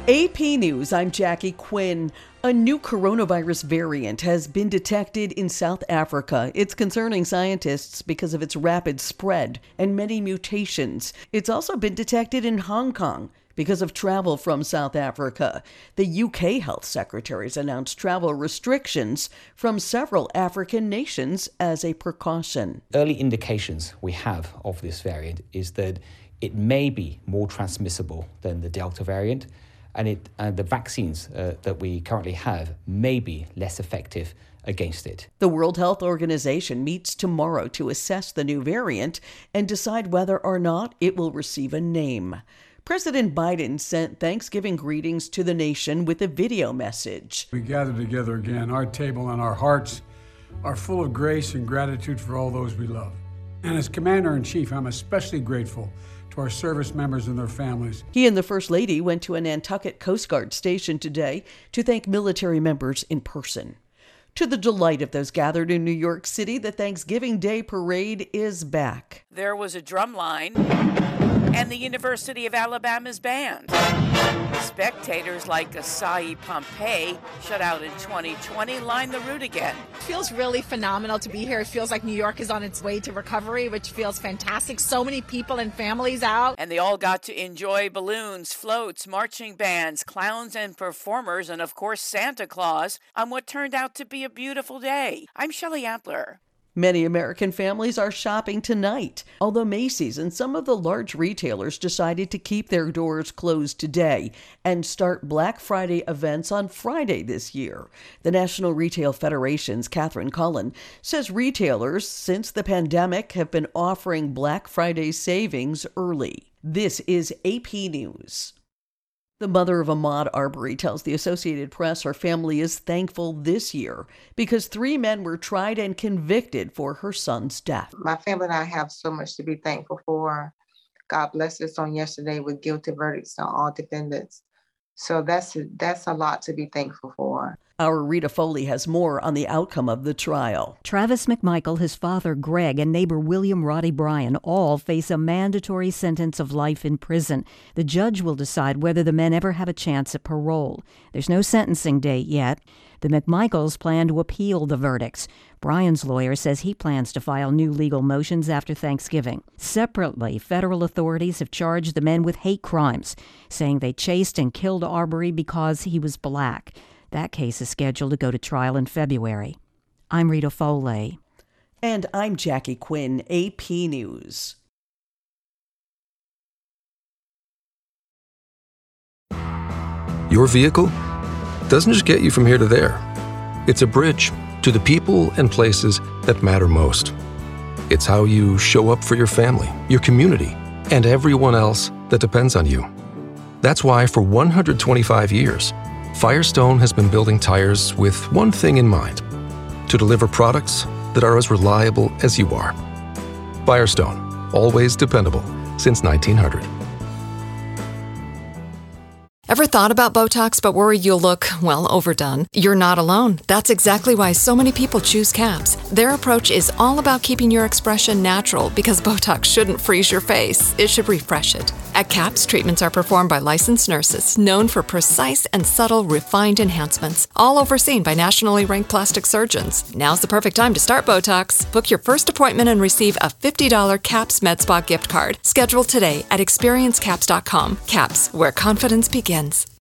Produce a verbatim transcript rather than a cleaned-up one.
A P News, I'm Jackie Quinn. A new coronavirus variant has been detected in South Africa. It's concerning scientists because of its rapid spread and many mutations. It's also been detected in Hong Kong because of travel from South Africa. The U K health secretaries announced travel restrictions from several African nations as a precaution. Early indications we have of this variant is that it may be more transmissible than the Delta variant, and it, uh, the vaccines uh, that we currently have may be less effective against it. The World Health Organization meets tomorrow to assess the new variant and decide whether or not it will receive a name. President Biden sent Thanksgiving greetings to the nation with a video message. We gather together again. Our table and our hearts are full of grace and gratitude for all those we love. And as Commander-in-Chief, I'm especially grateful to our service members and their families. He and the First Lady went to a Nantucket Coast Guard station today to thank military members in person. To the delight of those gathered in New York City, the Thanksgiving Day Parade is back. There was a drum line and the University of Alabama's band. Spectators like Asai Pompey, shut out in twenty twenty, line the route again. It feels really phenomenal to be here. It feels like New York is on its way to recovery, which feels fantastic. So many people and families out. And they all got to enjoy balloons, floats, marching bands, clowns and performers, and of course Santa Claus on what turned out to be a beautiful day. I'm Shelley Antler. Many American families are shopping tonight, although Macy's and some of the large retailers decided to keep their doors closed today and start Black Friday events on Friday this year. The National Retail Federation's Catherine Cullen says retailers, since the pandemic, have been offering Black Friday savings early. This is A P News. The mother of Ahmaud Arbery tells the Associated Press her family is thankful this year because three men were tried and convicted for her son's death. My family and I have so much to be thankful for. God blessed us on yesterday with guilty verdicts on all defendants. So that's that's a lot to be thankful for. Our Rita Foley has more on the outcome of the trial. Travis McMichael, his father Greg, and neighbor William Roddy Bryan all face a mandatory sentence of life in prison. The judge will decide whether the men ever have a chance at parole. There's no sentencing date yet. The McMichaels plan to appeal the verdicts. Bryan's lawyer says he plans to file new legal motions after Thanksgiving. Separately, federal authorities have charged the men with hate crimes, saying they chased and killed Arbery because he was black. That case is scheduled to go to trial in February. I'm Rita Foley. And I'm Jackie Quinn, A P News. Your vehicle doesn't just get you from here to there. It's a bridge to the people and places that matter most. It's how you show up for your family, your community, and everyone else that depends on you. That's why for one hundred twenty-five years, Firestone has been building tires with one thing in mind: to deliver products that are as reliable as you are. Firestone, always dependable since nineteen hundred. Ever thought about Botox but worried you'll look, well, overdone? You're not alone. That's exactly why so many people choose CAPS. Their approach is all about keeping your expression natural because Botox shouldn't freeze your face. It should refresh it. At CAPS, treatments are performed by licensed nurses known for precise and subtle refined enhancements, all overseen by nationally ranked plastic surgeons. Now's the perfect time to start Botox. Book your first appointment and receive a fifty dollars CAPS MedSpa gift card. Schedule today at experience caps dot com. CAPS, where confidence begins.